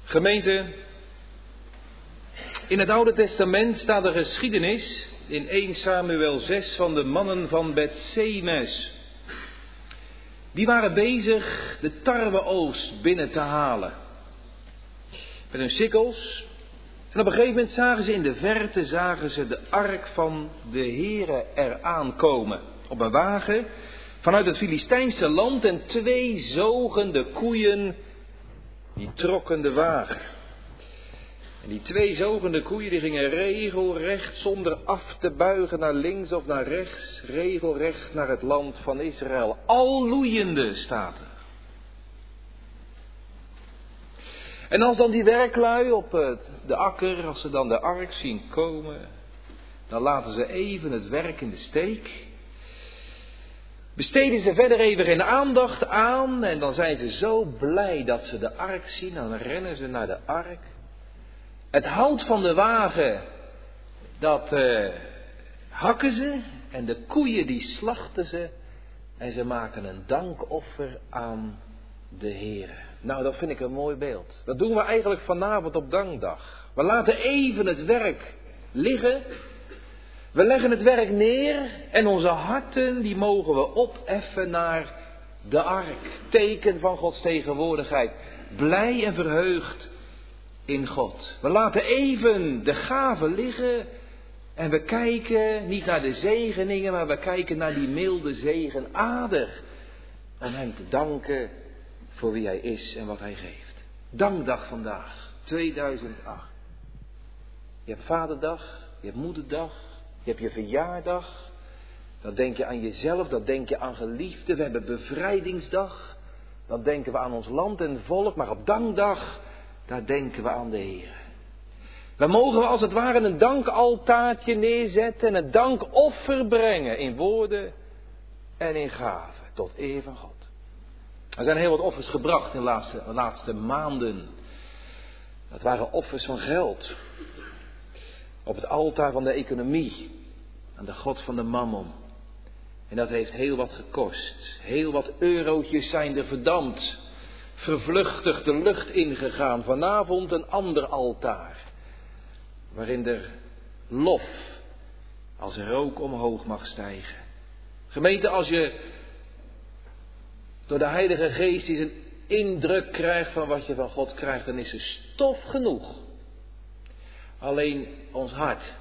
Gemeente, in het Oude Testament staat de geschiedenis in 1 Samuel 6 van de mannen van Bethsemes. Die waren bezig de tarweoogst binnen te halen. Met hun sikkels. En op een gegeven moment zagen ze in de verte de ark van de Heere eraan komen. Op een wagen vanuit het Filistijnse land en 2 zogende koeien die trokken de wagen. En die 2 zogende koeien die gingen regelrecht zonder af te buigen naar links of naar rechts, regelrecht naar het land van Israël. Al loeiende staat er. En als dan die werklui op de akker, als ze dan de ark zien komen, dan laten ze even het werk in de steek. Besteden ze verder even geen aandacht aan en dan zijn ze zo blij dat ze de ark zien, dan rennen ze naar de ark. Het hout van de wagen, dat hakken ze en de koeien die slachten ze en ze maken een dankoffer aan de Heere. Nou, dat vind ik een mooi beeld. Dat doen we eigenlijk vanavond op dankdag. We laten even het werk liggen. We leggen het werk neer en onze harten die mogen we opeffen naar de ark. Teken van Gods tegenwoordigheid. Blij en verheugd in God. We laten even de gaven liggen en we kijken niet naar de zegeningen, maar we kijken naar die milde zegenader. Om hem te danken voor wie hij is en wat hij geeft. Dankdag vandaag, 2008. Je hebt vaderdag, je hebt moederdag, je hebt je verjaardag. Dan denk je aan jezelf, dan denk je aan geliefden. We hebben bevrijdingsdag. Dan denken we aan ons land en volk, maar op dankdag, daar denken we aan de Heer. We mogen als het ware een dankaltaartje neerzetten en een dankoffer brengen in woorden en in gaven tot eer van God. Er zijn heel wat offers gebracht in de laatste maanden. Dat waren offers van geld. Op het altaar van de economie. Aan de God van de mammon. En dat heeft heel wat gekost. Heel wat eurotjes zijn er verdampt. Vervluchtig de lucht ingegaan. Vanavond een ander altaar. Waarin er lof als rook omhoog mag stijgen. Gemeente, als je door de Heilige Geest die een indruk krijgt van wat je van God krijgt, dan is er stof genoeg. Alleen ons hart.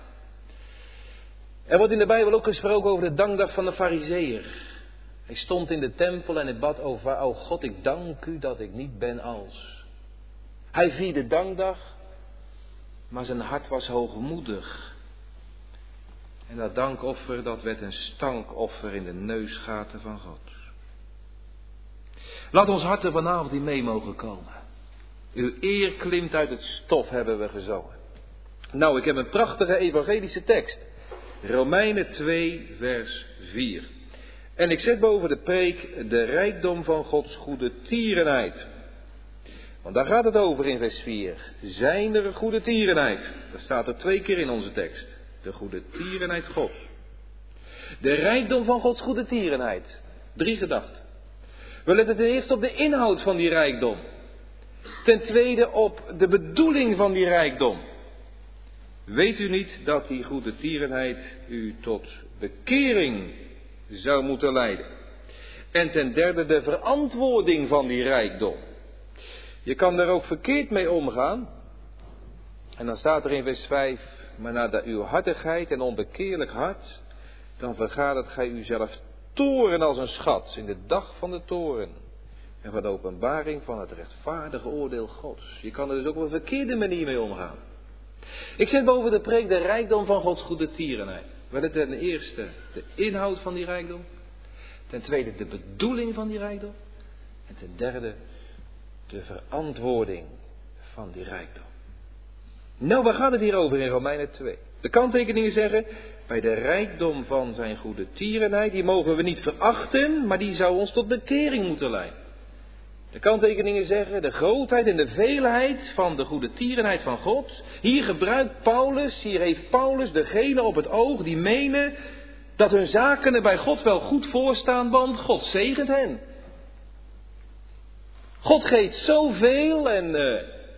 Er wordt in de Bijbel ook gesproken over de dankdag van de Farizeeër. Hij stond in de tempel en hij bad over, o God, ik dank u dat ik niet ben als. Hij vierde dankdag, maar zijn hart was hoogmoedig. En dat dankoffer, dat werd een stankoffer in de neusgaten van God. Laat ons harten vanavond die mee mogen komen. Uw eer klimt uit het stof, hebben we gezongen. Nou, ik heb een prachtige evangelische tekst. Romeinen 2, vers 4. En ik zet boven de preek de rijkdom van Gods goede tierenheid. Want daar gaat het over in vers 4. Zijn er goede tierenheid? Dat staat er 2 keer in onze tekst. De goede tierenheid Gods. De rijkdom van Gods goede tierenheid. 3 gedachten. We letten ten eerste op de inhoud van die rijkdom. Ten tweede op de bedoeling van die rijkdom. Weet u niet dat die goede tierenheid u tot bekering zou moeten leiden? En ten derde de verantwoording van die rijkdom. Je kan daar ook verkeerd mee omgaan. En dan staat er in vers 5, maar nadat uw hartigheid en onbekeerlijk hart, dan vergadert gij uzelf toren als een schat in de dag van de toren. En van de openbaring van het rechtvaardige oordeel Gods. Je kan er dus ook op een verkeerde manier mee omgaan. Ik zet boven de preek de rijkdom van Gods goede tierenheid. Wel het ten eerste de inhoud van die rijkdom. Ten tweede de bedoeling van die rijkdom. En ten derde de verantwoording van die rijkdom. Nou, waar gaat het hier over in Romeinen 2? De kanttekeningen zeggen, bij de rijkdom van zijn goede tierenheid, die mogen we niet verachten, maar die zou ons tot bekering moeten leiden. De kanttekeningen zeggen, de grootheid en de veelheid van de goede tierenheid van God. Hier heeft Paulus degene op het oog die menen dat hun zaken er bij God wel goed voor staan, want God zegent hen. God geeft zoveel en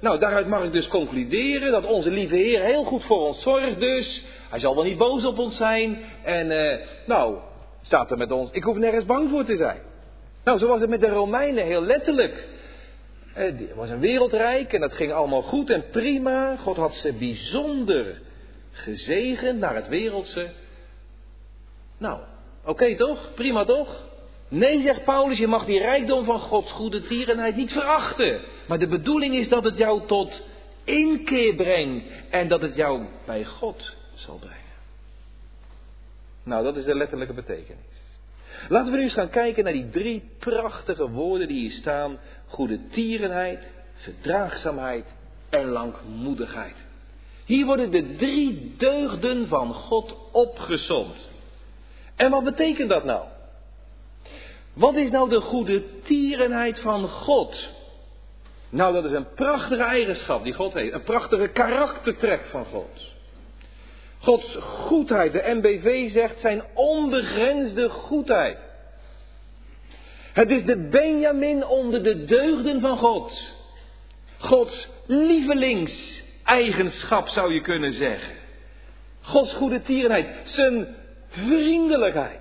Nou, daaruit mag ik dus concluderen dat onze lieve Heer heel goed voor ons zorgt dus. Hij zal wel niet boos op ons zijn. En staat er met ons. Ik hoef nergens bang voor te zijn. Nou, zo was het met de Romeinen heel letterlijk. Het was een wereldrijk en dat ging allemaal goed en prima. God had ze bijzonder gezegend naar het wereldse. Nou, oké toch? Prima toch? Nee, zegt Paulus, je mag die rijkdom van Gods goede tierenheid niet verachten. Maar de bedoeling is dat het jou tot inkeer brengt en dat het jou bij God zal brengen. Nou, dat is de letterlijke betekenis. Laten we nu eens gaan kijken naar die 3 prachtige woorden die hier staan. Goede tierenheid, verdraagzaamheid en langmoedigheid. Hier worden de 3 deugden van God opgesomd. En wat betekent dat nou? Wat is nou de goede tierenheid van God? Nou, dat is een prachtige eigenschap die God heeft. Een prachtige karaktertrek van God. Gods goedheid, de NBV zegt zijn onbegrensde goedheid. Het is de Benjamin onder de deugden van God. Gods lievelingseigenschap zou je kunnen zeggen. Gods goede tierenheid, zijn vriendelijkheid.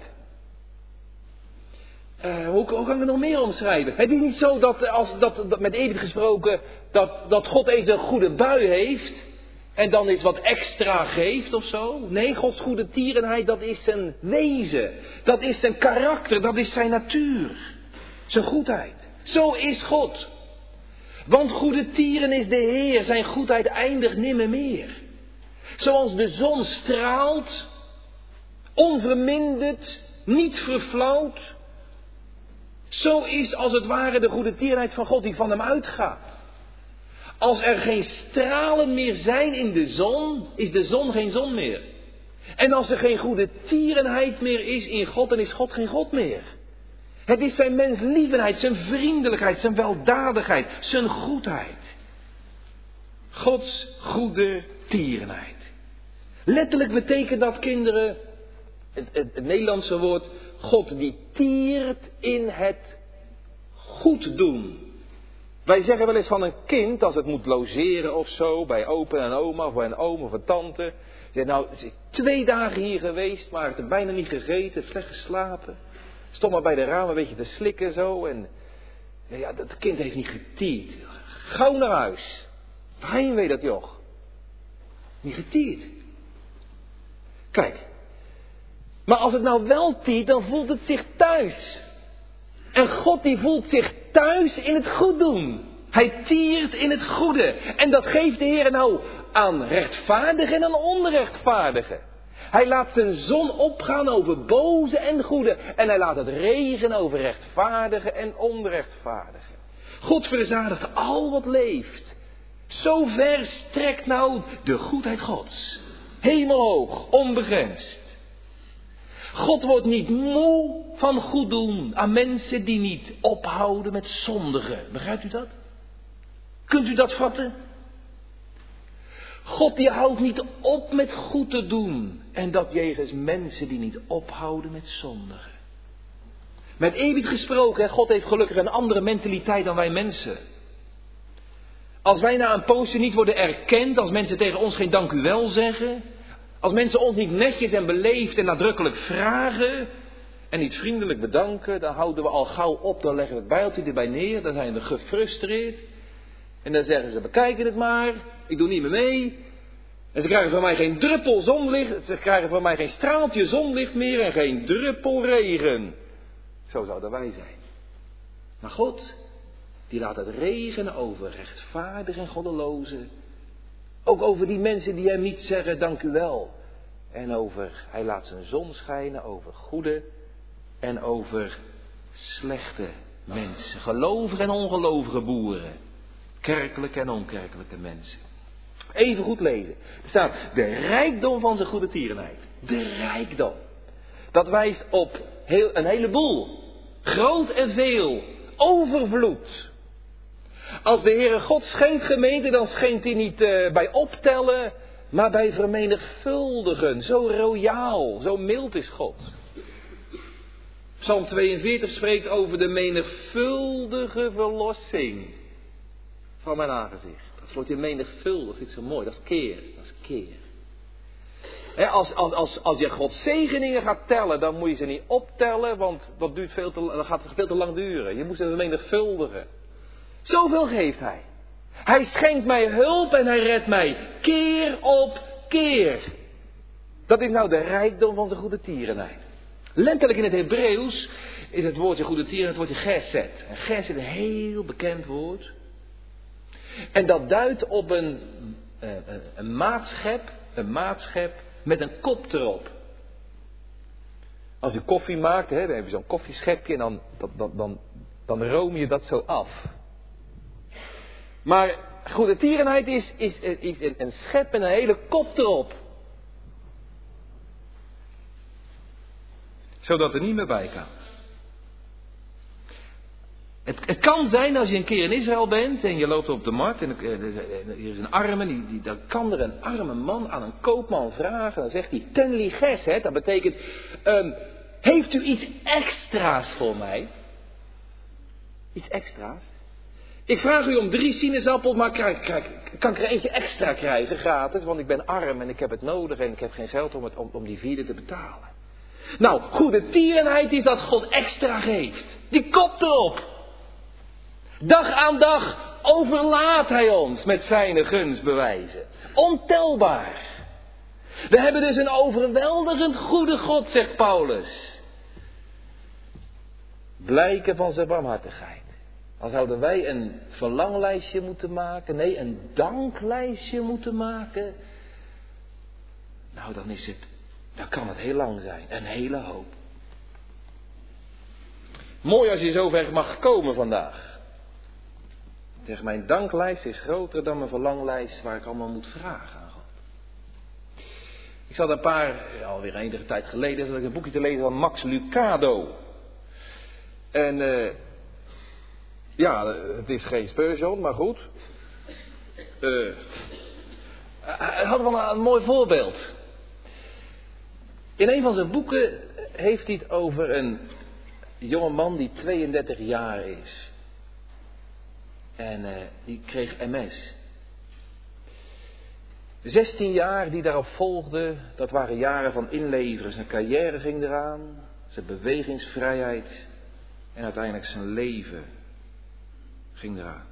Hoe kan ik het nog meer omschrijven? Het is niet zo dat met Edith gesproken, dat God eens een goede bui heeft en dan eens wat extra geeft of zo. Nee, Gods goede tierenheid, dat is zijn wezen. Dat is zijn karakter, dat is zijn natuur. Zijn goedheid. Zo is God. Want goede tieren is de Heer, zijn goedheid eindigt nimmermeer. Zoals de zon straalt, onverminderd, niet verflauwt. Zo is als het ware de goede tierenheid van God die van hem uitgaat. Als er geen stralen meer zijn in de zon, is de zon geen zon meer. En als er geen goede tierenheid meer is in God, dan is God geen God meer. Het is zijn menslievendheid, zijn vriendelijkheid, zijn weldadigheid, zijn goedheid. Gods goede tierenheid. Letterlijk betekent dat, kinderen, het Nederlandse woord, God die tiert in het goed doen. Wij zeggen wel eens van een kind, als het moet logeren of zo, bij opa en oma, of bij een oom of een tante. Ja, nou, het is 2 dagen hier geweest, maar het heeft bijna niet gegeten, heeft slecht geslapen. Stond maar bij de ramen een beetje te slikken zo. En ja, dat kind heeft niet getierd. Gauw naar huis. Heimwee dat joch. Niet getierd. Kijk. Maar als het nou wel tiert, dan voelt het zich thuis. En God die voelt zich thuis in het goed doen. Hij tiert in het goede. En dat geeft de Heer nou aan rechtvaardigen en aan onrechtvaardigen. Hij laat zijn zon opgaan over boze en goede. En hij laat het regenen over rechtvaardigen en onrechtvaardigen. God verzadigt al wat leeft. Zo ver strekt nou de goedheid Gods. Hemelhoog, onbegrensd. God wordt niet moe van goed doen aan mensen die niet ophouden met zondigen. Begrijpt u dat? Kunt u dat vatten? God die houdt niet op met goed te doen. En dat jegens mensen die niet ophouden met zondigen. Met Edith gesproken, God heeft gelukkig een andere mentaliteit dan wij mensen. Als wij na een poosje niet worden erkend, als mensen tegen ons geen dank u wel zeggen, als mensen ons niet netjes en beleefd en nadrukkelijk vragen en niet vriendelijk bedanken, dan houden we al gauw op, dan leggen we het bijltje erbij neer, dan zijn we gefrustreerd. En dan zeggen ze, bekijken het maar, ik doe niet meer mee. En ze krijgen van mij geen druppel zonlicht, ze krijgen van mij geen straaltje zonlicht meer en geen druppel regen. Zo zouden wij zijn. Maar God, die laat het regenen over rechtvaardig en goddelozen. Ook over die mensen die hem niet zeggen, dank u wel. En hij laat zijn zon schijnen over goede en over slechte mensen. Gelovige en ongelovige boeren. Kerkelijke en onkerkelijke mensen. Even goed lezen. Er staat de rijkdom van zijn goede tierenheid. De rijkdom. Dat wijst op een heleboel. Groot en veel. Overvloed. Als de Heere God schenkt gemeente, dan schenkt hij niet bij optellen, maar bij vermenigvuldigen. Zo royaal, zo mild is God. Psalm 42 spreekt over de menigvuldige verlossing van mijn aangezicht. Het wordt je menigvuldig, vind ik zo mooi. Dat is keer. Als je Gods zegeningen gaat tellen, dan moet je ze niet optellen, want dat gaat veel te lang duren. Je moet ze vermenigvuldigen. Zoveel geeft Hij. Hij schenkt mij hulp en Hij redt mij keer op keer. Dat is nou de rijkdom van zijn goedertierenheid. Letterlijk in het Hebreeuws is het woordje goedertieren het woordje gesed. En gesed is een heel bekend woord. En dat duidt op een maatschep met een kop erop. Als je koffie maakt, dan heb je zo'n koffieschepje en dan room je dat zo af. Maar goedertierenheid is een schep en een hele kop erop. Zodat er niet meer bij kan. Het kan zijn als je een keer in Israël bent en je loopt op de markt en hier is een arme, dan kan er een arme man aan een koopman vragen. Dan zegt hij, ten li gesed, dat betekent, heeft u iets extra's voor mij? Iets extra's? Ik vraag u om 3 sinaasappels, maar kan ik er eentje extra krijgen gratis? Want ik ben arm en ik heb het nodig en ik heb geen geld om die 4e te betalen. Nou, goedertierenheid is dat God extra geeft. Die kop erop. Dag aan dag overlaat Hij ons met zijn gunstbewijzen. Ontelbaar. We hebben dus een overweldigend goede God, zegt Paulus. Blijken van zijn barmhartigheid. Dan zouden wij een verlanglijstje moeten maken. Nee, een danklijstje moeten maken. Nou, dan kan het heel lang zijn. Een hele hoop. Mooi als je zover mag komen vandaag. Zeg, mijn danklijst is groter dan mijn verlanglijst waar ik allemaal moet vragen aan God. Ik zat alweer enige tijd geleden, zat ik een boekje te lezen van Max Lucado. En het is geen Spurgeon, maar goed. Hij had wel een mooi voorbeeld. In een van zijn boeken heeft hij het over een jonge man die 32 jaar is. En die kreeg MS. 16 jaar die daarop volgden, dat waren jaren van inleveren. Zijn carrière ging eraan, zijn bewegingsvrijheid en uiteindelijk zijn leven ging eraan.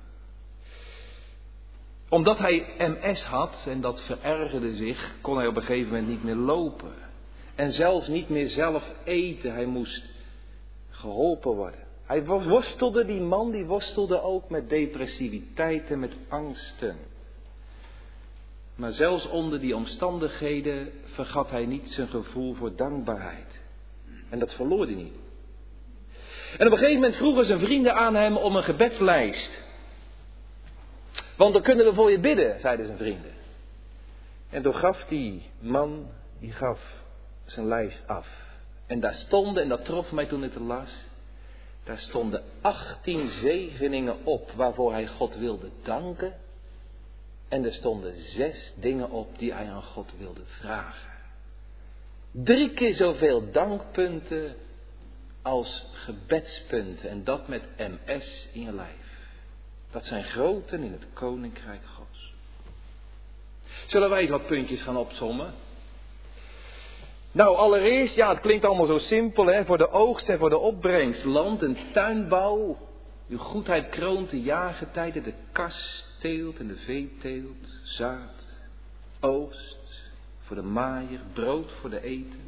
Omdat hij MS had en dat verergerde zich, kon hij op een gegeven moment niet meer lopen. En zelfs niet meer zelf eten, hij moest geholpen worden. Die man worstelde ook met depressiviteit en met angsten. Maar zelfs onder die omstandigheden vergat hij niet zijn gevoel voor dankbaarheid. En dat verloor hij niet. En op een gegeven moment vroegen zijn vrienden aan hem om een gebedslijst. Want dan kunnen we voor je bidden, zeiden zijn vrienden. En toen gaf die man, zijn lijst af. En daar stonden, en dat trof mij toen ik het las, daar stonden 18 zegeningen op waarvoor hij God wilde danken. En er stonden 6 dingen op die hij aan God wilde vragen. 3 keer zoveel dankpunten als gebedspunten. En dat met MS in je lijf. Dat zijn groten in het koninkrijk Gods. Zullen wij eens wat puntjes gaan opsommen? Nou, allereerst, het klinkt allemaal zo simpel, hè, voor de oogst en voor de opbrengst. Land- en tuinbouw. Uw goedheid kroont de jaargetijden, de kasteelt en de veeteelt. Zaad, oogst, voor de maaier, brood voor de eten.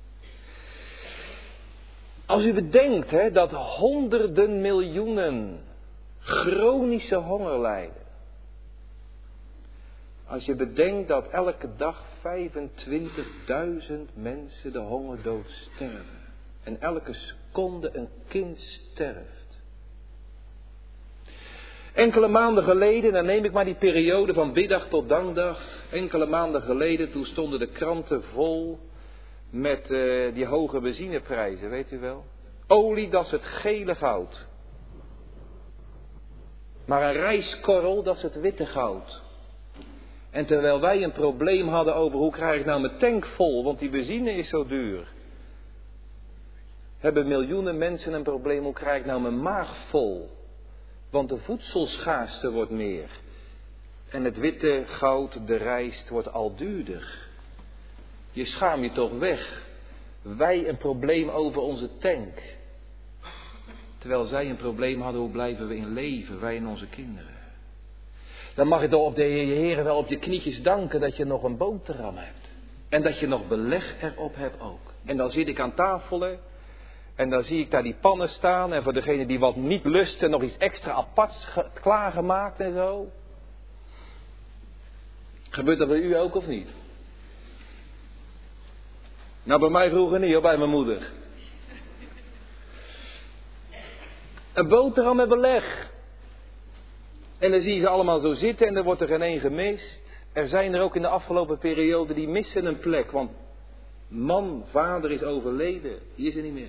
Als u bedenkt, dat honderden miljoenen chronische honger lijden. Als je bedenkt dat elke dag 25.000 mensen de hongerdood sterven. En elke seconde een kind sterft. Enkele maanden geleden, dan neem ik maar die periode van biddag tot dankdag. Enkele maanden geleden, toen stonden de kranten vol met die hoge benzineprijzen, weet u wel. Olie, dat is het gele goud. Maar een rijstkorrel, dat is het witte goud. En terwijl wij een probleem hadden over hoe krijg ik nou mijn tank vol, want die benzine is zo duur. Hebben miljoenen mensen een probleem, hoe krijg ik nou mijn maag vol? Want de voedselschaarste wordt meer. En het witte goud, de rijst, wordt al duurder. Je schaam je toch weg. Wij een probleem over onze tank. Terwijl zij een probleem hadden, hoe blijven we in leven, wij en onze kinderen. Dan mag je toch op de Heer wel op je knietjes danken dat je nog een boterham hebt. En dat je nog beleg erop hebt ook. En dan zit ik aan tafel en dan zie ik daar die pannen staan. En voor degene die wat niet lusten, nog iets extra aparts klaargemaakt en zo. Gebeurt dat bij u ook of niet? Nou, bij mij vroeger niet, hoor, bij mijn moeder. Een boterham met beleg. En dan zie je ze allemaal zo zitten en er wordt er geen één gemist. Er zijn er ook in de afgelopen periode die missen een plek. Want man, vader is overleden. Die is er niet meer.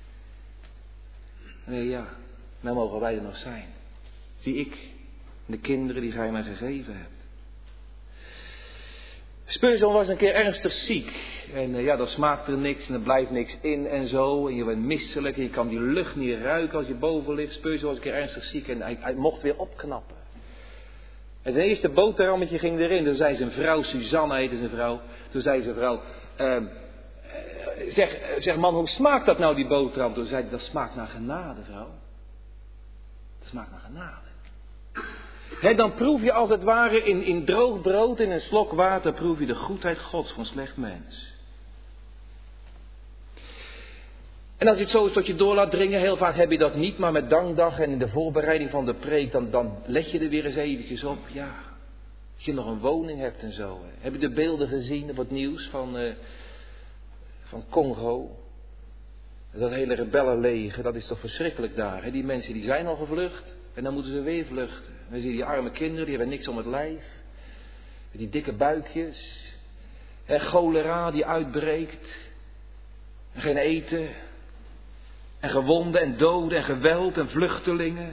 Nee, ja, nou mogen wij er nog zijn. Zie ik, de kinderen die gij mij gegeven hebt. Spurgeon was een keer ernstig ziek. En ja, dan smaakt er niks en er blijft niks in en zo. En je bent misselijk en je kan die lucht niet ruiken als je boven ligt. Spurgeon was een keer ernstig ziek en hij mocht weer opknappen. En zijn eerste boterhammetje ging erin. Toen zei zijn vrouw, Suzanne heette zijn vrouw. Toen zei zijn vrouw, zeg man, hoe smaakt dat nou die boterham? Toen zei hij, dat smaakt naar genade, vrouw. Dat smaakt naar genade. Dan proef je als het ware in droog brood, in een slok water, proef je de goedheid Gods voor een slecht mens. En als je het zo eens tot je door laat dringen, heel vaak heb je dat niet, maar met dankdag en in de voorbereiding van de preek, dan let je er weer eens eventjes op. Ja, als je nog een woning hebt en zo. Heb je de beelden gezien op het nieuws van Congo? Dat hele rebellenleger, dat is toch verschrikkelijk daar. Hè? Die mensen die zijn al gevlucht en dan moeten ze weer vluchten. En dan zie je die arme kinderen, die hebben niks om het lijf. Die dikke buikjes. En cholera die uitbreekt. En geen eten. En gewonden en doden en geweld en vluchtelingen.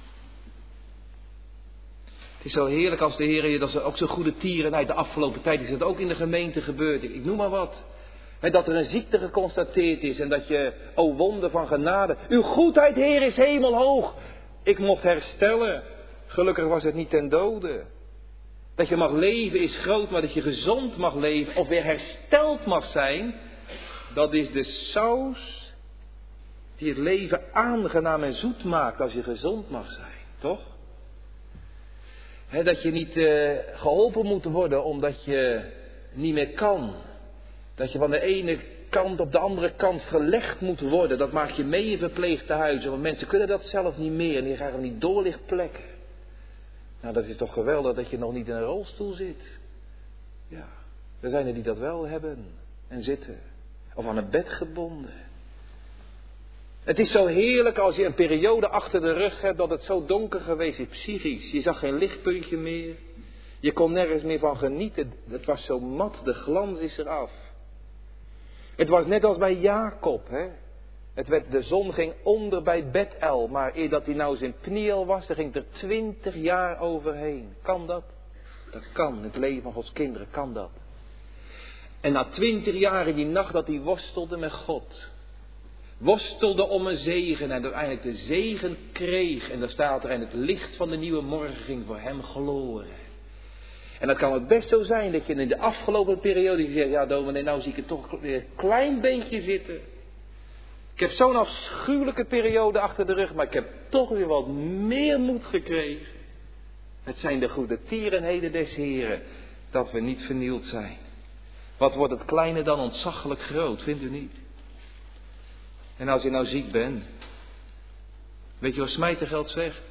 Het is zo heerlijk als de Heer, dat is ook zo'n goede tierenheid. De afgelopen tijd is het ook in de gemeente gebeurd. Ik noem maar wat. Dat er een ziekte geconstateerd is en dat je, o wonder van genade, uw goedheid, Heer, is hemelhoog. Ik mocht herstellen. Gelukkig was het niet ten dode. Dat je mag leven is groot, maar dat je gezond mag leven of weer hersteld mag zijn, dat is de saus die het leven aangenaam en zoet maakt als je gezond mag zijn, toch? Dat je niet geholpen moet worden omdat je niet meer kan. Dat je van de ene kant op de andere kant gelegd moet worden. Dat maak je mee in verpleegtehuizen. Want mensen kunnen dat zelf niet meer. En die gaan niet doorlichtplekken. Nou, dat is toch geweldig dat je nog niet in een rolstoel zit. Ja, er zijn er die dat wel hebben en zitten. Of aan een bed gebonden. Het is zo heerlijk als je een periode achter de rug hebt dat het zo donker geweest is, psychisch. Je zag geen lichtpuntje meer. Je kon nergens meer van genieten. Het was zo mat, de glans is eraf. Het was net als bij Jacob, hè. De zon ging onder bij Bethel, maar eer dat hij nou zijn Pniel was, dan ging er 20 jaar overheen. Kan dat? Dat kan, het leven van Gods kinderen kan dat. En na 20 jaar in die nacht dat hij worstelde met God, worstelde om een zegen en uiteindelijk de zegen kreeg, en daar staat er, en het licht van de nieuwe morgen ging voor hem gloren. En dan kan het best zo zijn dat je in de afgelopen periode zegt, ja dominee, nou zie ik het toch weer een klein beetje zitten. Ik heb zo'n afschuwelijke periode achter de rug, maar ik heb toch weer wat meer moed gekregen. Het zijn de goede tierenheden des Heren, dat we niet vernield zijn. Wat wordt het kleine dan ontzaglijk groot, vindt u niet? En als je nou ziek bent, weet je wat Smijtergeld zegt?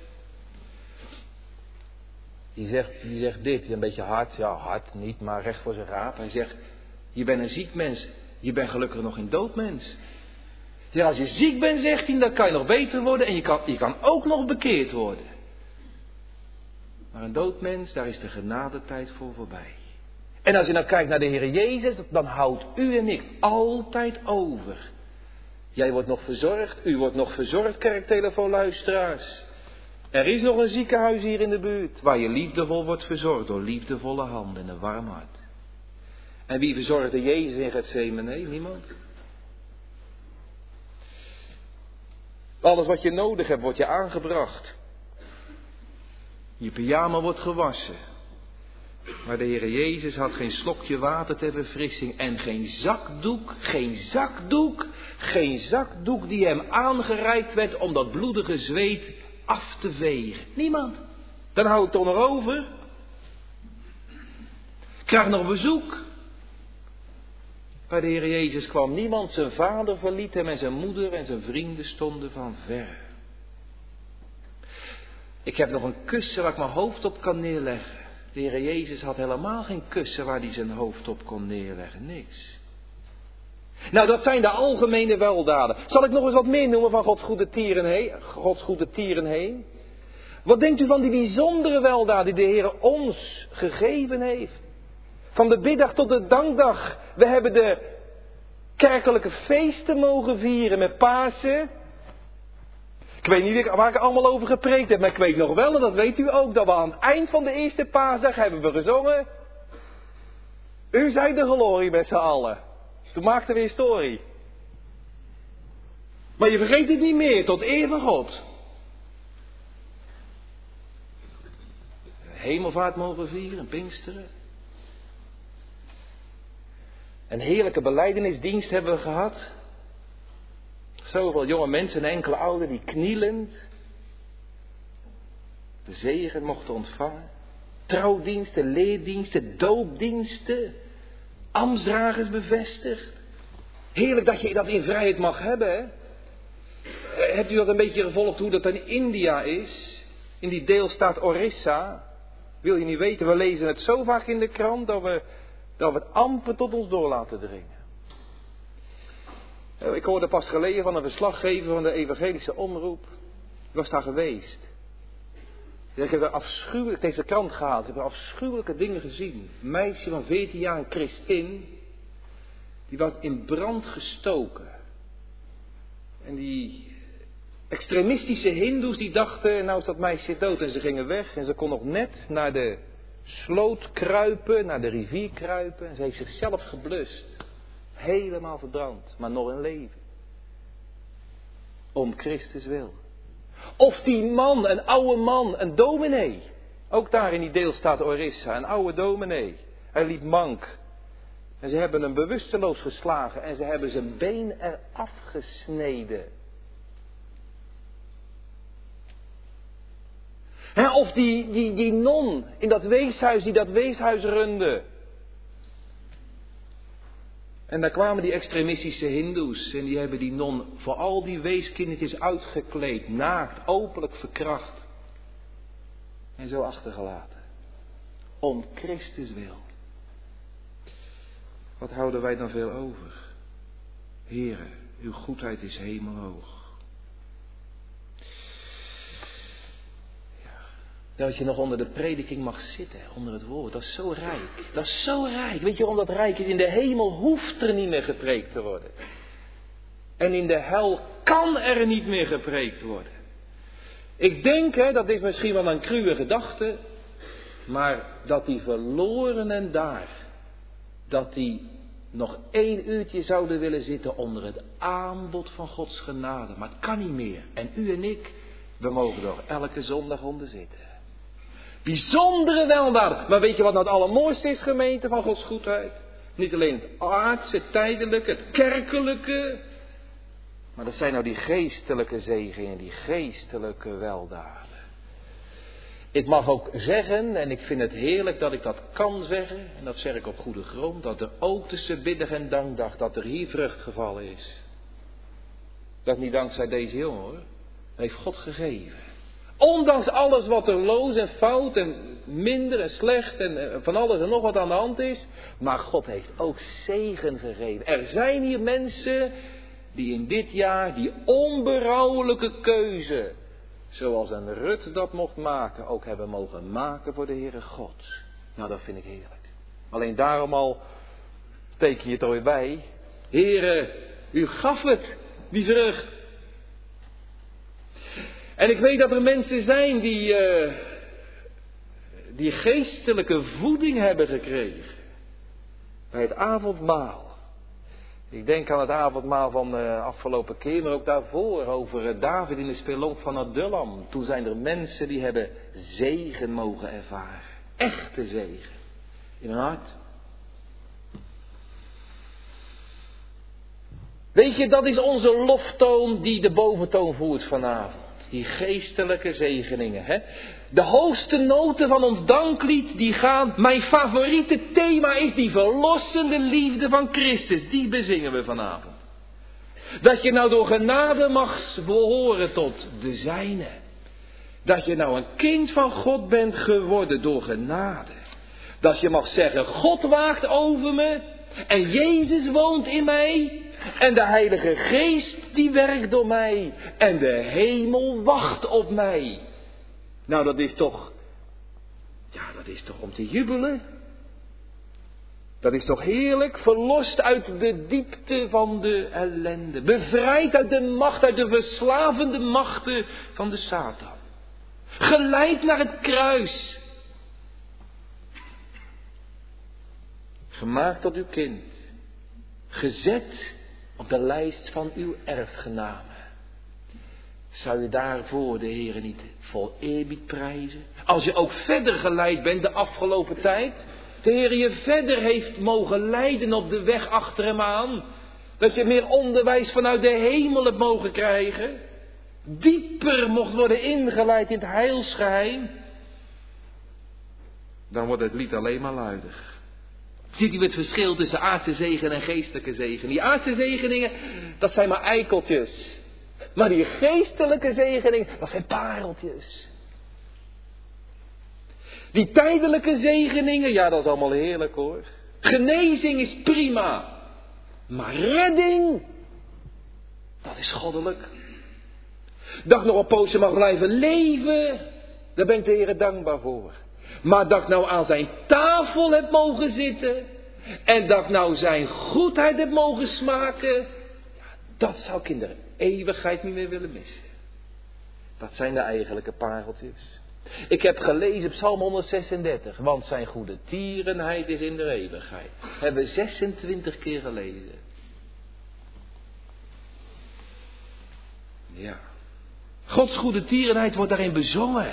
Die zegt dit, een beetje hard, ja hard niet, maar recht voor zijn raap. Hij zegt, je bent een ziek mens, je bent gelukkig nog geen doodmens. Ja, als je ziek bent, zegt hij, dan kan je nog beter worden en je kan ook nog bekeerd worden. Maar een doodmens, daar is de genadetijd voor voorbij. En als je nou kijkt naar de Heer Jezus, dan houdt u en ik altijd over. Jij wordt nog verzorgd, u wordt nog verzorgd, kerktelefoonluisteraars. Er is nog een ziekenhuis hier in de buurt, waar je liefdevol wordt verzorgd door liefdevolle handen en een warm hart. En wie verzorgde Jezus in Getsemane? Nee, niemand. Alles wat je nodig hebt, wordt je aangebracht. Je pyjama wordt gewassen. Maar de Heer Jezus had geen slokje water ter verfrissing en geen zakdoek die hem aangereikt werd om dat bloedige zweet af te vegen. Niemand. Dan hou ik toch nog over. Ik krijg nog bezoek. Bij de Heer Jezus kwam niemand. Zijn vader verliet hem en zijn moeder en zijn vrienden stonden van ver. Ik heb nog een kussen waar ik mijn hoofd op kan neerleggen. De Heer Jezus had helemaal geen kussen waar hij zijn hoofd op kon neerleggen. Niks. Nou, dat zijn de algemene weldaden. Zal ik nog eens wat meer noemen van Gods goede tieren heen? Wat denkt u van die bijzondere weldaden die de Heer ons gegeven heeft? Van de biddag tot de dankdag. We hebben de kerkelijke feesten mogen vieren met Pasen. Ik weet niet waar ik allemaal over gepreekt heb, maar ik weet nog wel, en dat weet u ook, dat we aan het eind van de eerste paasdag hebben we gezongen. U zijt de glorie met z'n allen. Toen maakten we historie. Maar je vergeet het niet meer, tot eer van God. Hemelvaart mogen vieren, Pinksteren. Een heerlijke belijdenisdienst hebben we gehad. Zoveel jonge mensen en enkele ouderen die knielend de zegen mochten ontvangen. Trouwdiensten, leerdiensten, doopdiensten. Ambtsdragers bevestigd. Heerlijk dat je dat in vrijheid mag hebben. Hè? Hebt u dat een beetje gevolgd hoe dat in India is? In die deelstaat Orissa. Wil je niet weten, we lezen het zo vaak in de krant dat we het amper tot ons door laten dringen. Ik hoorde pas geleden van een verslaggever van de evangelische omroep. Ik was daar geweest. Ik heb het heeft de krant gehaald. Ik heb afschuwelijke dingen gezien. Een meisje van 14 jaar, een christin. Die was in brand gestoken. En die extremistische hindoes die dachten, nou is dat meisje dood. En ze gingen weg en ze kon nog net naar de sloot kruipen, naar de rivier kruipen. En ze heeft zichzelf geblust. Helemaal verbrand, maar nog in leven. Om Christus wil. Of die man, een oude man, een dominee. Ook daar in die deelstaat Orissa, een oude dominee. Hij liep mank. En ze hebben hem bewusteloos geslagen en ze hebben zijn been eraf gesneden. Of die non in dat weeshuis die dat weeshuis runde. En daar kwamen die extremistische hindoes en die hebben die non voor al die weeskindertjes uitgekleed, naakt, openlijk verkracht. En zo achtergelaten. Om Christus wil. Wat houden wij dan veel over? Heere, uw goedheid is hemelhoog. Dat je nog onder de prediking mag zitten, onder het woord. Dat is zo rijk. Dat is zo rijk. Weet je waarom dat rijk is? In de hemel hoeft er niet meer gepreekt te worden. En in de hel kan er niet meer gepreekt worden. Ik denk, dat is misschien wel een cruwe gedachte. Maar dat die verlorenen daar, dat die nog 1 uurtje zouden willen zitten onder het aanbod van Gods genade. Maar het kan niet meer. En u en ik, we mogen er elke zondag onder zitten. Bijzondere weldaad. Maar weet je wat nou het allermooiste is, gemeente, van Gods goedheid? Niet alleen het aardse, het tijdelijke, het kerkelijke. Maar dat zijn nou die geestelijke zegeningen, die geestelijke weldaden. Ik mag ook zeggen, en ik vind het heerlijk dat ik dat kan zeggen, en dat zeg ik op goede grond, dat er ook tussen biddag en dankdag, dat er hier vrucht gevallen is. Dat niet dankzij deze jongen hoor. Dat heeft God gegeven. Ondanks alles wat er loos en fout en minder en slecht en van alles en nog wat aan de hand is. Maar God heeft ook zegen gegeven. Er zijn hier mensen die in dit jaar die onberouwelijke keuze, zoals een Rut dat mocht maken, ook hebben mogen maken voor de Heere God. Nou, dat vind ik heerlijk. Alleen daarom al teken je het er weer bij. Heere, u gaf het, die vrucht. En ik weet dat er mensen zijn die geestelijke voeding hebben gekregen. Bij het avondmaal. Ik denk aan het avondmaal van de afgelopen keer, maar ook daarvoor over David in de spelonk van Adullam. Toen zijn er mensen die hebben zegen mogen ervaren. Echte zegen. In mijn hart. Weet je, dat is onze loftoon die de boventoon voert vanavond. Die geestelijke zegeningen. Hè? De hoogste noten van ons danklied die gaan. Mijn favoriete thema is die verlossende liefde van Christus. Die bezingen we vanavond. Dat je nou door genade mag behoren tot de zijne. Dat je nou een kind van God bent geworden door genade. Dat je mag zeggen, God waakt over me. En Jezus woont in mij. En de Heilige Geest die werkt door mij. En de hemel wacht op mij. Nou, dat is toch om te jubelen. Dat is toch heerlijk, verlost uit de diepte van de ellende. Bevrijd uit de macht, uit de verslavende machten van de Satan. Geleid naar het kruis. Gemaakt tot uw kind. Gezet op de lijst van uw erfgenamen. Zou je daarvoor de Heere niet vol eerbied prijzen? Als je ook verder geleid bent de afgelopen tijd. De Heer je verder heeft mogen leiden op de weg achter hem aan. Dat je meer onderwijs vanuit de hemel hebt mogen krijgen. Dieper mocht worden ingeleid in het heilsgeheim. Dan wordt het lied alleen maar luider. Ziet u het verschil tussen aardse zegen en geestelijke zegen? Die aardse zegeningen, dat zijn maar eikeltjes. Maar die geestelijke zegeningen, dat zijn pareltjes. Die tijdelijke zegeningen, ja, dat is allemaal heerlijk hoor. Genezing is prima. Maar redding, dat is goddelijk. Dat ik nog een poosje mag blijven leven, daar ben ik de Heer dankbaar voor. Maar dat ik nou aan zijn tafel heb mogen zitten. En dat ik nou zijn goedheid heb mogen smaken. Ja, dat zou ik in de eeuwigheid niet meer willen missen. Dat zijn de eigenlijke pareltjes. Ik heb gelezen Psalm 136. Want zijn goede tierenheid is in de eeuwigheid. Hebben we 26 keer gelezen. Ja. Gods goede tierenheid wordt daarin bezongen.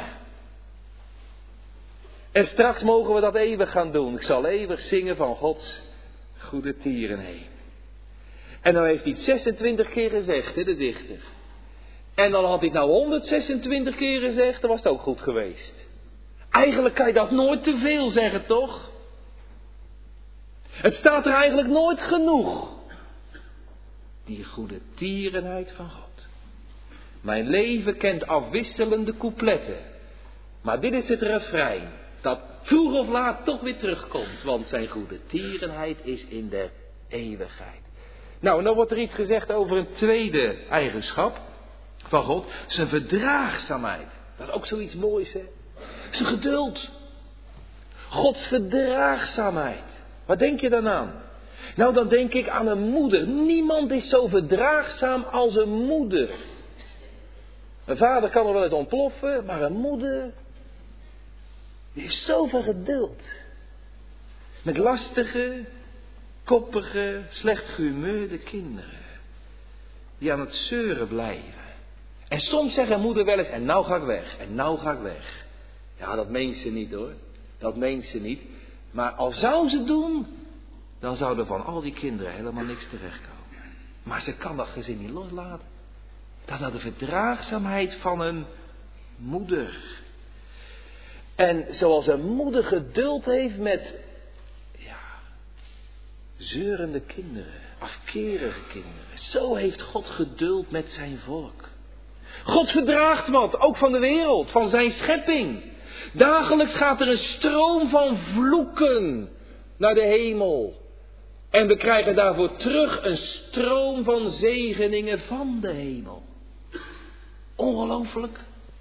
En straks mogen we dat eeuwig gaan doen. Ik zal eeuwig zingen van Gods goede tierenheid. En dan heeft hij het 26 keer gezegd, hè, de dichter. En dan had hij het nou 126 keer gezegd, dan was het ook goed geweest. Eigenlijk kan je dat nooit te veel zeggen, toch? Het staat er eigenlijk nooit genoeg. Die goede tierenheid van God. Mijn leven kent afwisselende coupletten. Maar dit is het refrein. Dat vroeg of laat toch weer terugkomt. Want zijn goede tierenheid is in de eeuwigheid. Nou, en dan wordt er iets gezegd over een tweede eigenschap van God. Zijn verdraagzaamheid. Dat is ook zoiets moois, hè. Zijn geduld. Gods verdraagzaamheid. Wat denk je dan aan? Nou, dan denk ik aan een moeder. Niemand is zo verdraagzaam als een moeder. Een vader kan er wel eens ontploffen, maar een moeder, die heeft zoveel geduld. Met lastige, koppige, slecht gehumeurde kinderen. Die aan het zeuren blijven. En soms zegt een moeder wel eens, en nou ga ik weg, en nou ga ik weg. Ja, dat meent ze niet hoor. Dat meent ze niet. Maar al zou ze doen, dan zou er van al die kinderen helemaal niks terechtkomen. Maar ze kan dat gezin niet loslaten. Dat is nou de verdraagzaamheid van een moeder. En zoals een moeder geduld heeft met zeurende kinderen, afkerige kinderen. Zo heeft God geduld met zijn volk. God verdraagt wat, ook van de wereld, van zijn schepping. Dagelijks gaat er een stroom van vloeken naar de hemel. En we krijgen daarvoor terug een stroom van zegeningen van de hemel. Ongelooflijk.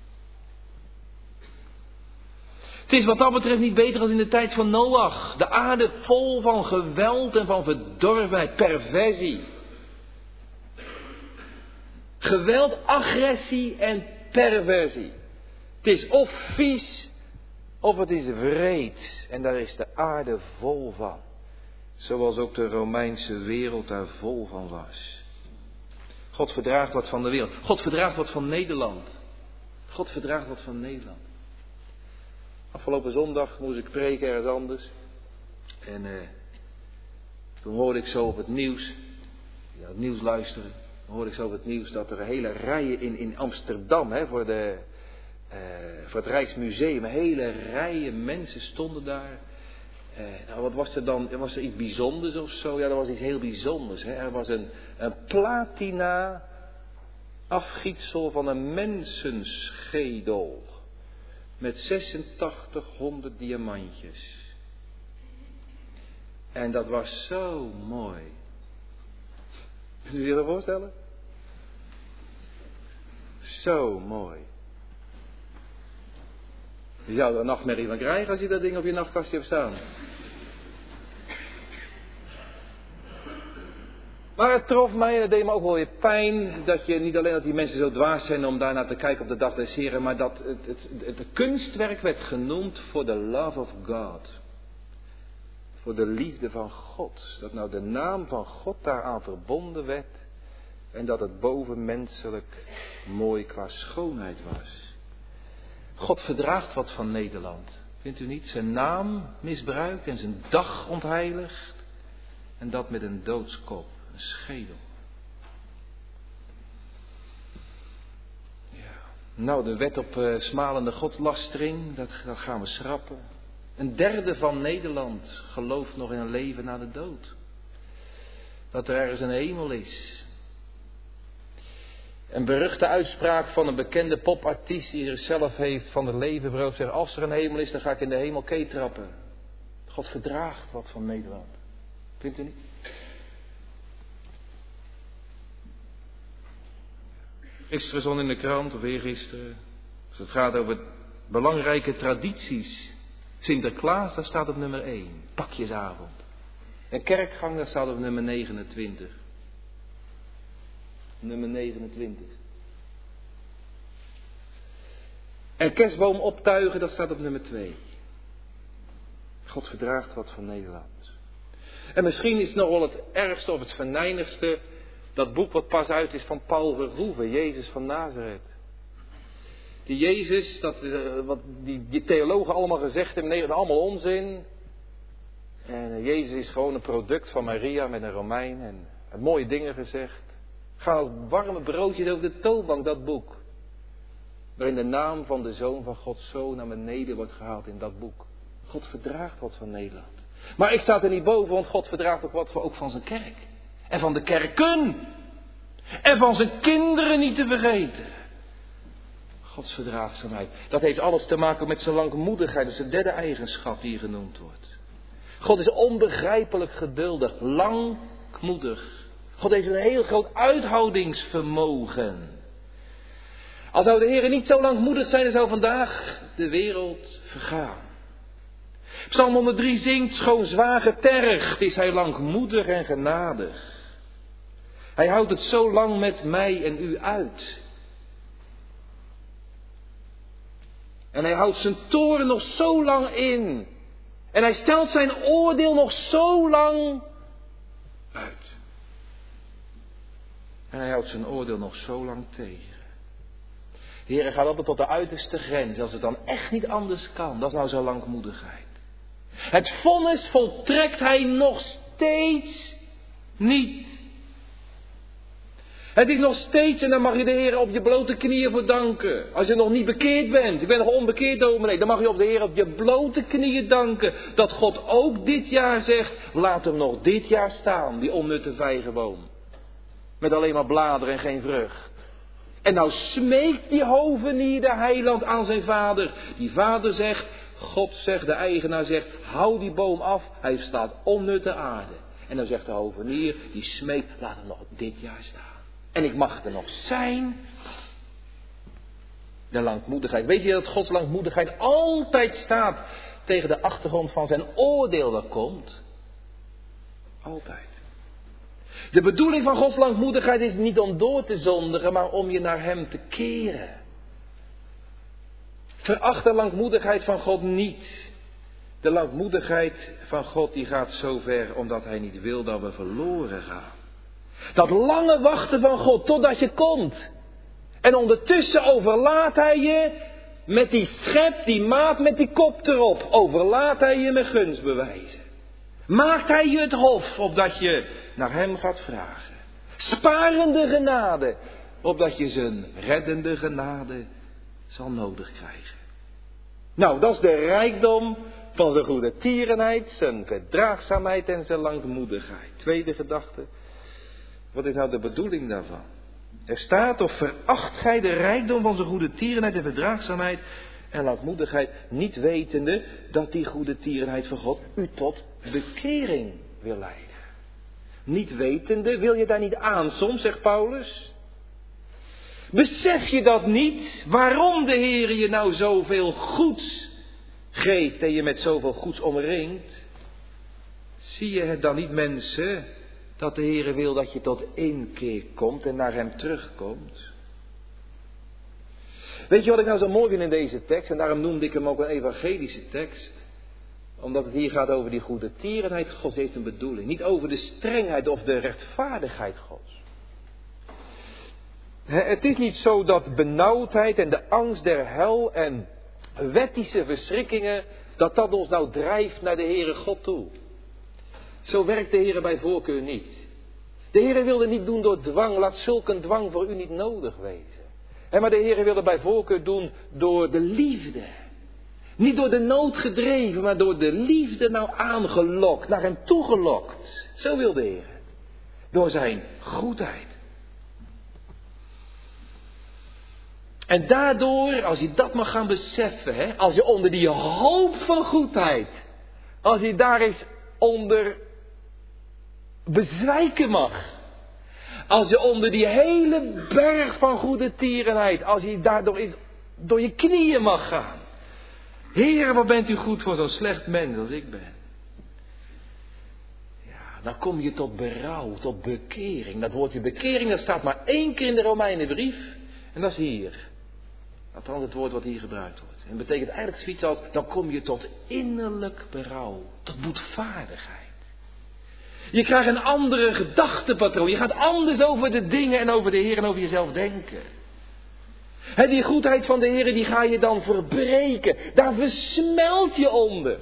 Het is wat dat betreft niet beter dan in de tijd van Noach. De aarde vol van geweld en van verdorvenheid, perversie. Geweld, agressie en perversie. Het is of vies of het is wreed. En daar is de aarde vol van. Zoals ook de Romeinse wereld daar vol van was. God verdraagt wat van de wereld. God verdraagt wat van Nederland. God verdraagt wat van Nederland. Afgelopen zondag moest ik preken ergens anders. En toen hoorde ik zo op het nieuws, het nieuws luisteren, dan hoorde ik zo op het nieuws dat er hele rijen in Amsterdam, voor het Rijksmuseum, hele rijen mensen stonden daar. Nou, wat was er dan? Was er iets bijzonders of zo? Ja, er was iets heel bijzonders. Er was een platina afgietsel van een mensenschedel met 8600 diamantjes. En dat was zo mooi. Kunt u zich dat voorstellen? Zo mooi. Je zou er een nachtmerrie van krijgen als je dat ding op je nachtkastje hebt staan. Maar het trof mij en het deed me ook wel weer pijn dat je niet alleen dat die mensen zo dwaas zijn om daarnaar te kijken op de dag des Heren, maar dat het kunstwerk werd genoemd voor the love of God. Voor de liefde van God. Dat nou de naam van God daaraan verbonden werd en dat het bovenmenselijk mooi qua schoonheid was. God verdraagt wat van Nederland. Vindt u niet? Zijn naam misbruikt en zijn dag ontheiligt. En dat met een doodskop, een schedel. Ja. Nou, de wet op smalende godslastering, dat gaan we schrappen. 1/3 van Nederland gelooft nog in een leven na de dood. Dat er ergens een hemel is. Een beruchte uitspraak van een bekende popartiest die zichzelf heeft van het leven beroofd. Zegt, als er een hemel is, dan ga ik in de hemel keetrappen. God verdraagt wat van Nederland. Vindt u niet? Gisteren stond in de krant, of eergisteren, als het gaat over belangrijke tradities. Sinterklaas, dat staat op nummer 1. Pakjesavond. En kerkgang, dat staat op nummer 29. Nummer 29. En kerstboom optuigen, dat staat op nummer 2. God verdraagt wat van Nederland. En misschien is het nog wel het ergste of het venijnigste, dat boek wat pas uit is van Paul Verhoeven, Jezus van Nazareth. Die Jezus, wat die theologen allemaal gezegd hebben, nee, dat is allemaal onzin. En Jezus is gewoon een product van Maria met een Romein en heeft mooie dingen gezegd. Gaan als warme broodjes over de toonbank, dat boek. Waarin de naam van de Zoon van God zo naar beneden wordt gehaald in dat boek. God verdraagt wat van Nederland. Maar ik sta er niet boven, want God verdraagt ook wat ook van zijn kerk. En van de kerken. En van zijn kinderen niet te vergeten. Gods verdraagzaamheid. Dat heeft alles te maken met zijn langmoedigheid. Dat is de 3e eigenschap die hier genoemd wordt. God is onbegrijpelijk geduldig. Langmoedig. God heeft een heel groot uithoudingsvermogen. Als zou de Heer niet zo langmoedig zijn, dan zou vandaag de wereld vergaan. Psalm 103 zingt, schoon zwaar getergd is hij langmoedig en genadig. Hij houdt het zo lang met mij en u uit. En hij houdt zijn toorn nog zo lang in. En hij stelt zijn oordeel nog zo lang uit. En hij houdt zijn oordeel nog zo lang tegen. De Heer gaat altijd tot de uiterste grens. Als het dan echt niet anders kan. Dat is nou zo'n langmoedigheid. Het vonnis voltrekt hij nog steeds niet. Het is nog steeds, en daar mag je de Heer op je blote knieën voor danken. Als je nog niet bekeerd bent, je bent nog onbekeerd dominee, dan mag je op de Heer op je blote knieën danken. Dat God ook dit jaar zegt, laat hem nog dit jaar staan, die onnutte vijgenboom. Met alleen maar bladeren en geen vrucht. En nou smeekt die hovenier heiland aan zijn vader. Die vader zegt, God zegt, de eigenaar zegt, hou die boom af, hij staat onnutte aarde. En dan zegt de hovenier, die smeekt, laat hem nog dit jaar staan. En ik mag er nog zijn. De langmoedigheid. Weet je dat Gods langmoedigheid altijd staat tegen de achtergrond van zijn oordeel dat komt? Altijd. De bedoeling van Gods langmoedigheid is niet om door te zondigen, maar om je naar hem te keren. Veracht de langmoedigheid van God niet. De langmoedigheid van God die gaat zo ver omdat hij niet wil dat we verloren gaan. Dat lange wachten van God totdat je komt. En ondertussen overlaat hij je met die schep, die maat met die kop erop. Overlaat hij je met gunstbewijzen. Maakt hij je het hof, opdat je naar hem gaat vragen. Sparende genade, opdat je zijn reddende genade zal nodig krijgen. Nou, dat is de rijkdom van zijn goedertierenheid, zijn verdraagzaamheid en zijn langmoedigheid. Tweede gedachte, wat is nou de bedoeling daarvan? Er staat, of veracht gij de rijkdom van zijn goedertierenheid en verdraagzaamheid en langmoedigheid, niet wetende dat die goedertierenheid van God u tot bekering wil leiden. Niet wetende, wil je daar niet aan soms, zegt Paulus? Besef je dat niet? Waarom de Heer je nou zoveel goeds geeft en je met zoveel goeds omringt? Zie je het dan niet, mensen, dat de Heer wil dat je tot inkeer komt en naar hem terugkomt? Weet je wat ik nou zo mooi vind in deze tekst? En daarom noemde ik hem ook een evangelische tekst. Omdat het hier gaat over die goedertierenheid Gods, heeft een bedoeling. Niet over de strengheid of de rechtvaardigheid Gods. Het is niet zo dat benauwdheid en de angst der hel en wettische verschrikkingen, dat ons nou drijft naar de Heere God toe. Zo werkt de Heere bij voorkeur niet. De Heere wilde niet doen door dwang, laat zulk een dwang voor u niet nodig wezen. Maar de Heere wilde bij voorkeur doen door de liefde. Niet door de nood gedreven, maar door de liefde nou aangelokt, naar hem toegelokt. Zo wil de Heer. Door zijn goedheid. En daardoor, als je dat mag gaan beseffen, als je onder die hoop van goedheid, als je daar eens onder bezwijken mag. Als je onder die hele berg van goedertierenheid, als je daardoor eens door je knieën mag gaan. Heer, wat bent u goed voor zo'n slecht mens als ik ben. Ja, dan kom je tot berouw, tot bekering. Dat woordje bekering, dat staat maar 1 keer in de Romeinenbrief. En dat is hier. Althans het woord wat hier gebruikt wordt. En dat betekent eigenlijk zoiets als, dan kom je tot innerlijk berouw. Tot boetvaardigheid. Je krijgt een andere gedachtepatroon. Je gaat anders over de dingen en over de Heer en over jezelf denken. Die goedheid van de Heer, die ga je dan verbreken. Daar versmelt je onder.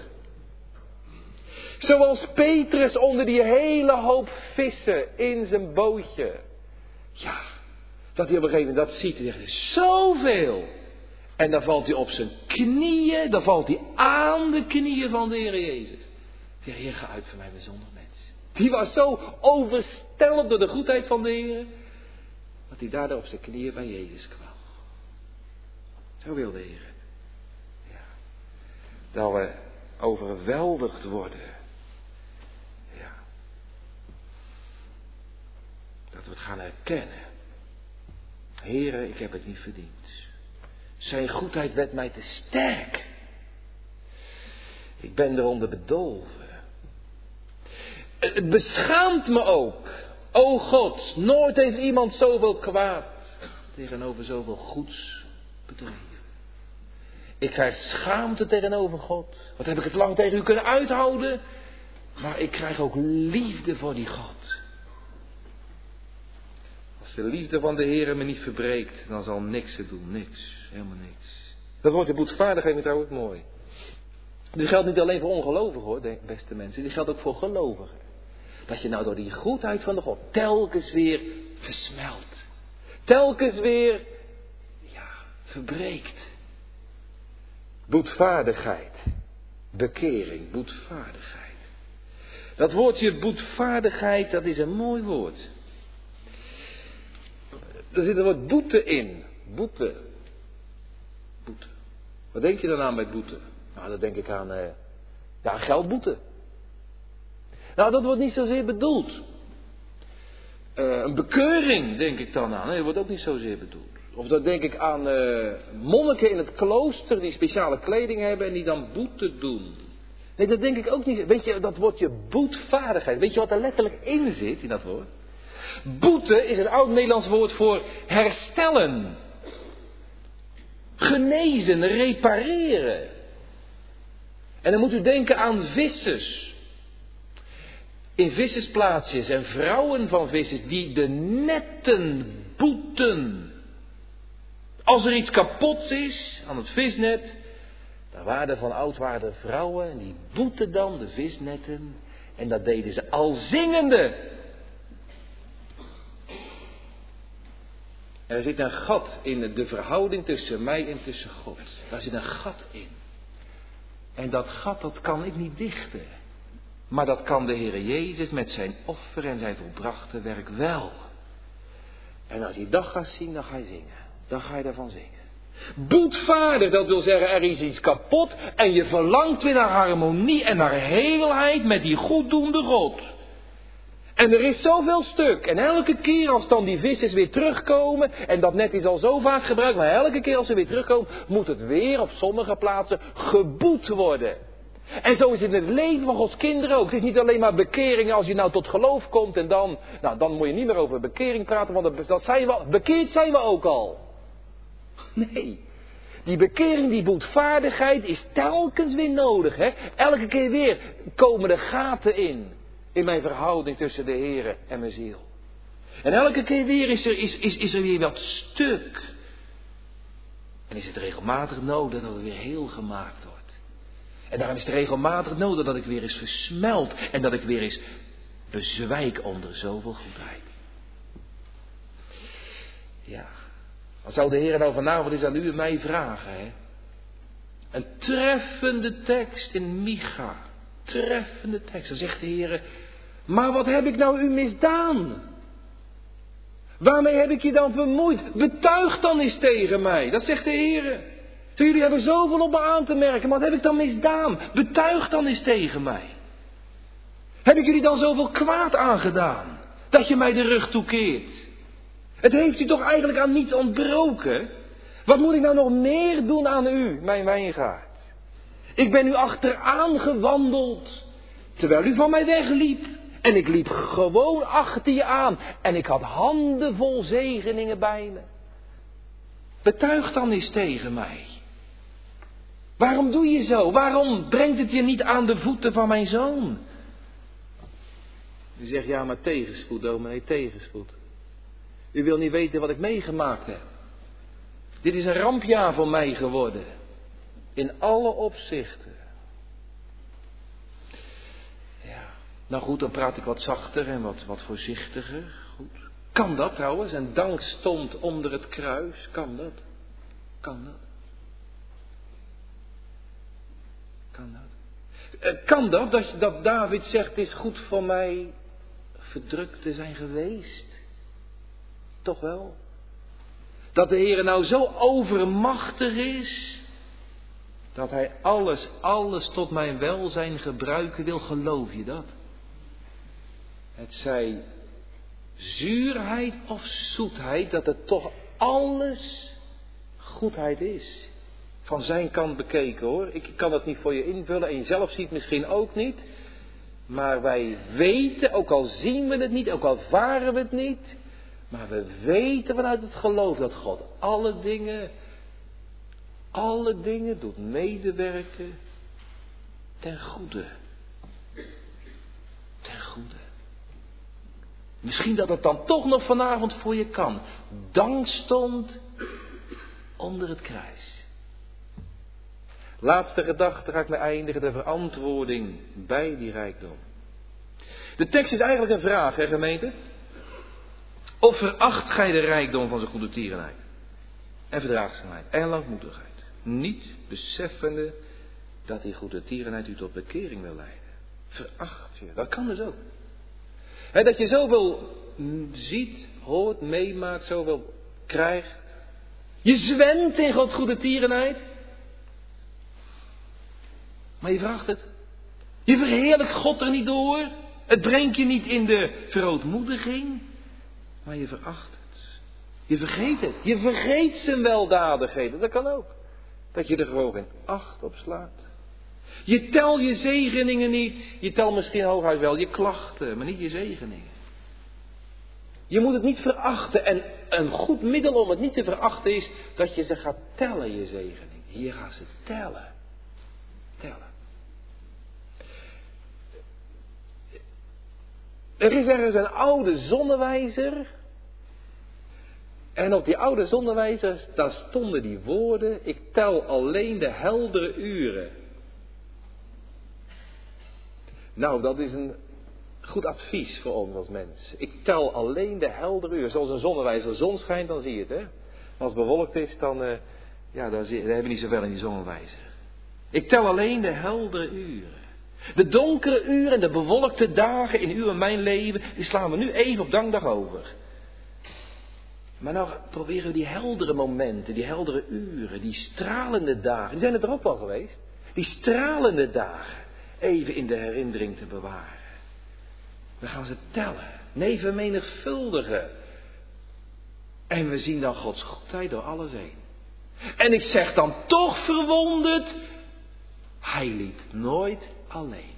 Zoals Petrus onder die hele hoop vissen in zijn bootje. Ja, dat hij op een gegeven moment dat ziet en zegt, zoveel. En dan valt hij op zijn knieën, dan valt hij aan de knieën van de Heer Jezus. De Heer, ga uit van mij, bijzonder mens. Die was zo overstelpt door de goedheid van de Heer, dat hij daardoor op zijn knieën bij Jezus kwam. Zo wil de Heer het. Ja. Dat we overweldigd worden. Ja. Dat we het gaan herkennen. Heere, ik heb het niet verdiend. Zijn goedheid werd mij te sterk. Ik ben eronder bedolven. Het beschaamt me ook. O God, nooit heeft iemand zoveel kwaad tegenover zoveel goeds bedreven. Ik krijg schaamte tegenover God. Wat heb ik het lang tegen u kunnen uithouden. Maar ik krijg ook liefde voor die God. Als de liefde van de Heer me niet verbreekt, dan zal niks te doen. Niks. Helemaal niks. Dat woordje boetvaardigheid is trouwens mooi. Dit geldt niet alleen voor ongelovigen hoor, beste mensen. Dit geldt ook voor gelovigen. Dat je nou door die goedheid van de God telkens weer versmelt. Telkens weer, verbreekt. Boetvaardigheid. Bekering, boetvaardigheid. Dat woordje boetvaardigheid, dat is een mooi woord. Er zit een woord boete in. Boete. Boete. Wat denk je dan aan bij boete? Nou, dan denk ik aan geldboete. Nou, dat wordt niet zozeer bedoeld. Een bekeuring denk ik dan aan. Nee, dat wordt ook niet zozeer bedoeld. Of dan denk ik aan monniken in het klooster die speciale kleding hebben en die dan boete doen. Nee, dat denk ik ook niet. Weet je, dat woordje boetvaardigheid. Weet je wat er letterlijk in zit in dat woord? Boete is een oud-Nederlands woord voor herstellen. Genezen, repareren. En dan moet u denken aan vissers. In vissersplaatsjes en vrouwen van vissers die de netten boeten. Als er iets kapot is aan het visnet, daar waren van oud vrouwen en die boeten dan de visnetten. En dat deden ze al zingende. Er zit een gat in de verhouding tussen mij en tussen God. Daar zit een gat in. En dat gat, dat kan ik niet dichten. Maar dat kan de Heer Jezus met zijn offer en zijn volbrachte werk wel. En als je dat gaat zien, dan ga je zingen. Dan ga je daarvan zingen. Boetvaardig, dat wil zeggen, er is iets kapot. En je verlangt weer naar harmonie en naar heelheid met die goeddoende God. En er is zoveel stuk. En elke keer als dan die vissers weer terugkomen. En dat net is al zo vaak gebruikt. Maar elke keer als ze weer terugkomen. Moet het weer op sommige plaatsen geboet worden. En zo is het in het leven van Gods kinderen ook. Het is niet alleen maar bekering als je nou tot geloof komt. En dan moet je niet meer over bekering praten. Want dat zijn we, bekeerd zijn we ook al. Nee. Die bekering, die boetvaardigheid is telkens weer nodig. Hè? Elke keer weer komen er gaten in mijn verhouding tussen de Heer en mijn ziel. En elke keer weer is er weer wat stuk. En is het regelmatig nodig dat het weer heel gemaakt wordt. En daarom is het regelmatig nodig dat ik weer eens versmelt. En dat ik weer eens bezwijk onder zoveel goedheid. Ja. Wat zou de Heer nou vanavond eens aan u en mij vragen, hè? Een treffende tekst in Micha. Treffende tekst. Dan zegt de Heer, maar wat heb ik nou u misdaan? Waarmee heb ik je dan vermoeid? Betuig dan eens tegen mij. Dat zegt de Heer. Jullie hebben zoveel op me aan te merken, maar wat heb ik dan misdaan? Betuig dan eens tegen mij. Heb ik jullie dan zoveel kwaad aangedaan, dat je mij de rug toekeert? Het heeft u toch eigenlijk aan niets ontbroken? Wat moet ik nou nog meer doen aan u, mijn wijngaard? Ik ben u achteraan gewandeld, terwijl u van mij wegliep. En ik liep gewoon achter je aan. En ik had handen vol zegeningen bij me. Betuig dan eens tegen mij. Waarom doe je zo? Waarom brengt het je niet aan de voeten van mijn zoon? U zegt, ja, maar tegenspoed, dominee, tegenspoed. U wil niet weten wat ik meegemaakt heb. Dit is een rampjaar voor mij geworden. In alle opzichten. Ja, nou goed, dan praat ik wat zachter en wat voorzichtiger. Goed. Kan dat trouwens? En dank stond onder het kruis. Kan dat? Kan dat? Kan dat? Kan dat David zegt, het is goed voor mij verdrukt te zijn geweest? Toch wel? Dat de Heer nou zo overmachtig is, dat hij alles tot mijn welzijn gebruiken wil, geloof je dat? Het zij zuurheid of zoetheid, dat het toch alles goedheid is. Van zijn kant bekeken hoor. Ik kan het niet voor je invullen en je zelf ziet het misschien ook niet. Maar wij weten, ook al zien we het niet, ook al varen we het niet. Maar we weten vanuit het geloof dat God alle dingen doet medewerken ten goede. Ten goede. Misschien dat het dan toch nog vanavond voor je kan. Dank stond onder het kruis. Laatste gedachte ga ik mee eindigen, de verantwoording bij die rijkdom. De tekst is eigenlijk een vraag, hè gemeente? Of veracht gij de rijkdom van zijn goede tierenheid en verdraagzaamheid en langmoedigheid, niet beseffende dat die goede tierenheid u tot bekering wil leiden? Veracht je, dat kan dus ook. He, dat je zoveel ziet, hoort, meemaakt, zoveel krijgt. Je zwemt in Gods goede tierenheid. Maar je vraagt het. Je verheerlijkt God er niet door. Het brengt je niet in de verootmoediging. Maar je veracht het. Je vergeet het. Je vergeet zijn weldadigheden. Dat kan ook. Dat je er gewoon geen acht op slaat. Je tel je zegeningen niet. Je tel misschien hooguit wel je klachten, maar niet je zegeningen. Je moet het niet verachten. En een goed middel om het niet te verachten is dat je ze gaat tellen, je zegeningen. Hier gaan ze tellen. Tellen. Er is ergens een oude zonnewijzer. En op die oude zonnewijzer, daar stonden die woorden: ik tel alleen de heldere uren. Nou, dat is een goed advies voor ons als mens. Ik tel alleen de heldere uren. Zoals een zonnewijzer, als de zon schijnt, dan zie je het. Hè? Als het bewolkt is, dan hebben we niet zoveel in die zonnewijzer. Ik tel alleen de heldere uren. De donkere uren en de bewolkte dagen in uw en mijn leven, die slaan we nu even op dankdag over. Maar nou proberen we die heldere momenten, die heldere uren, die stralende dagen, die zijn er ook wel geweest. Die stralende dagen even in de herinnering te bewaren. We gaan ze tellen, nee vermenigvuldigen. En we zien dan Gods goedheid door alles heen. En ik zeg dan toch verwonderd, hij liet nooit alleen.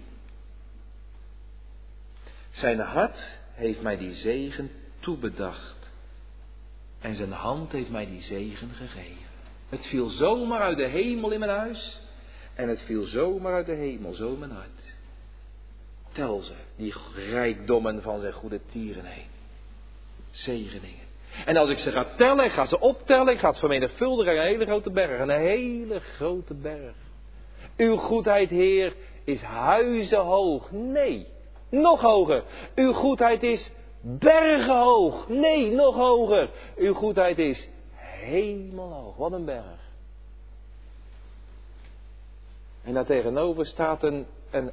Zijn hart heeft mij die zegen toebedacht. En zijn hand heeft mij die zegen gegeven. Het viel zomaar uit de hemel in mijn huis. En het viel zomaar uit de hemel, zo in mijn hart. Tel ze, die rijkdommen van zijn goede tieren heen. Zegeningen. En als ik ze ga tellen, ik ga ze optellen, ik ga het vermenigvuldigen aan een hele grote berg. Een hele grote berg. Uw goedheid, Heer, is huizenhoog. Nee, nog hoger. Uw goedheid is bergenhoog. Nee, nog hoger. Uw goedheid is hemelhoog. Wat een berg. En daar tegenover staat een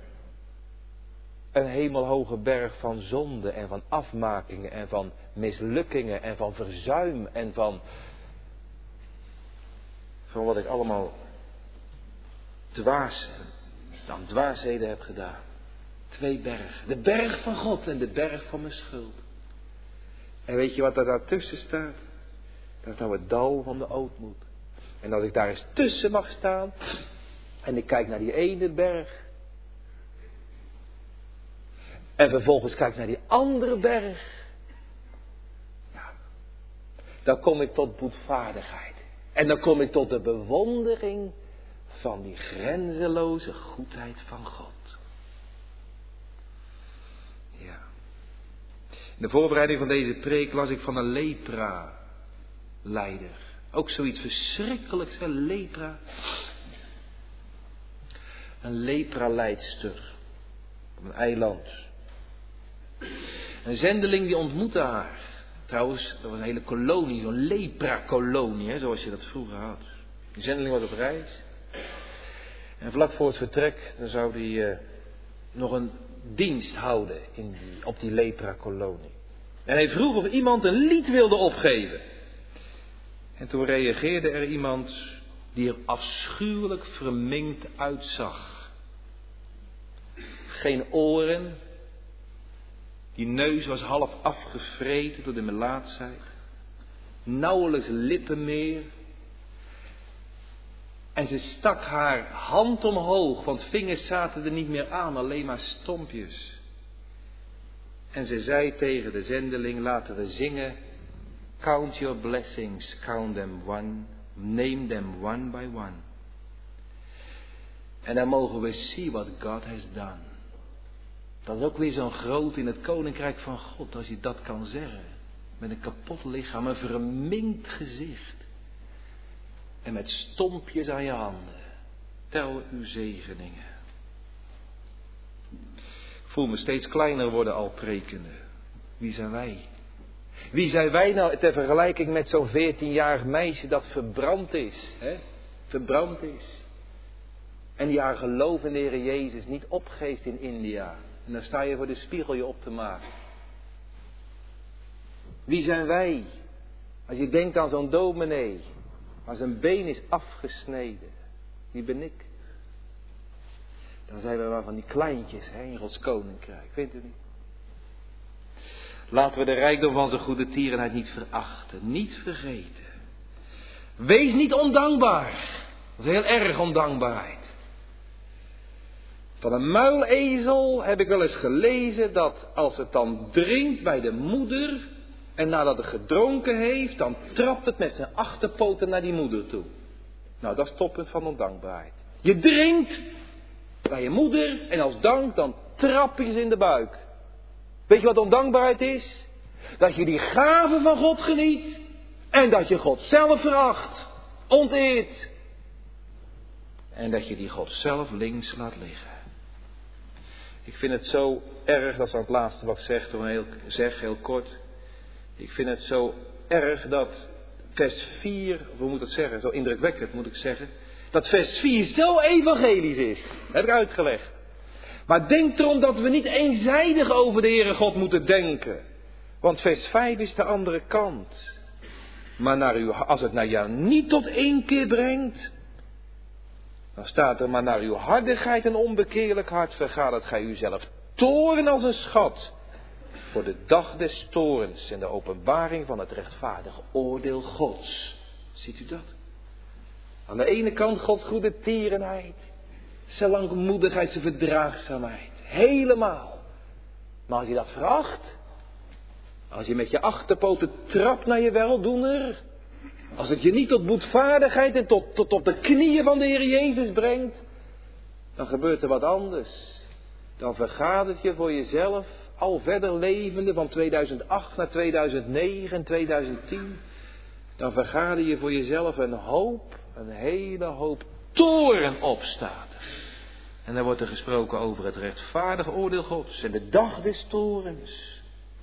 hemelhoge berg van zonde en van afmakingen en van mislukkingen en van verzuim en van wat ik allemaal dwaasheden heb gedaan. 2 bergen. De berg van God en de berg van mijn schuld. En weet je wat er daartussen staat? Dat is nou het dal van de ootmoed. En als ik daar eens tussen mag staan en ik kijk naar die ene berg. En vervolgens kijk naar die andere berg. Ja, dan kom ik tot boetvaardigheid. En dan kom ik tot de bewondering van die grenzeloze goedheid van God. Ja. In de voorbereiding van deze preek las ik van een lepra-leider. Ook zoiets verschrikkelijks, hè? Lepra. Een lepra-leidster. Op een eiland. Een zendeling die ontmoette haar. Trouwens, dat was een hele kolonie, zo'n lepra-kolonie, zoals je dat vroeger had. Die zendeling was op reis. En vlak voor het vertrek, dan zou hij nog een dienst houden op die lepra-kolonie. En hij vroeg of iemand een lied wilde opgeven. En toen reageerde er iemand die er afschuwelijk verminkt uitzag. Geen oren. Die neus was half afgevreten door de melaatsheid. Nauwelijks lippen meer. En ze stak haar hand omhoog, want vingers zaten er niet meer aan, alleen maar stompjes. En ze zei tegen de zendeling, laten we zingen. Count your blessings, count them one, name them one by one. En dan mogen we see what God has done. Dat is ook weer zo'n groot in het koninkrijk van God, als je dat kan zeggen. Met een kapot lichaam, een verminkt gezicht. En met stompjes aan je handen. Tel uw zegeningen. Ik voel me steeds kleiner worden al prekende. Wie zijn wij? Wie zijn wij nou ter vergelijking met zo'n 14-jarig meisje dat verbrand is? Hè? Verbrand is. En die haar geloof in de Heer Jezus niet opgeeft in India. En dan sta je voor de spiegel je op te maken. Wie zijn wij? Als je denkt aan zo'n dominee. Waar zijn been is afgesneden. Wie ben ik? Dan zijn we maar van die kleintjes in Gods koninkrijk. Vindt u niet? Laten we de rijkdom van zijn goede tierenheid niet verachten. Niet vergeten. Wees niet ondankbaar. Dat is heel erg ondankbaarheid. Van een muilezel heb ik wel eens gelezen dat als het dan drinkt bij de moeder en nadat het gedronken heeft, dan trapt het met zijn achterpoten naar die moeder toe. Nou, dat is het toppunt van ondankbaarheid. Je drinkt bij je moeder en als dank dan trap je ze in de buik. Weet je wat ondankbaarheid is? Dat je die gave van God geniet en dat je God zelf veracht, onteert. En dat je die God zelf links laat liggen. Ik vind het zo erg, dat is aan het laatste wat ik zeg, heel kort. Ik vind het zo erg dat vers 4, of hoe moet ik het zeggen, zo indrukwekkend moet ik zeggen. Dat vers 4 zo evangelisch is. Dat heb ik uitgelegd. Maar denk erom dat we niet eenzijdig over de Heere God moeten denken. Want vers 5 is de andere kant. Maar als het naar jou niet tot één keer brengt, dan staat er, maar naar uw hardigheid en onbekeerlijk hart vergadert gij uzelf toren als een schat voor de dag des torens en de openbaring van het rechtvaardige oordeel Gods. Ziet u dat? Aan de ene kant Gods goede tierenheid, zijn langmoedigheid, zijn verdraagzaamheid. Helemaal. Maar als je dat veracht, als je met je achterpoten trapt naar je weldoener, als het je niet tot boetvaardigheid en tot op de knieën van de Heer Jezus brengt, dan gebeurt er wat anders. Dan vergaat het je voor jezelf, al verder levende van 2008 naar 2009 en 2010. Dan vergaat je voor jezelf een hele hoop toren opstaat. En dan wordt er gesproken over het rechtvaardige oordeel Gods en de dag des torens.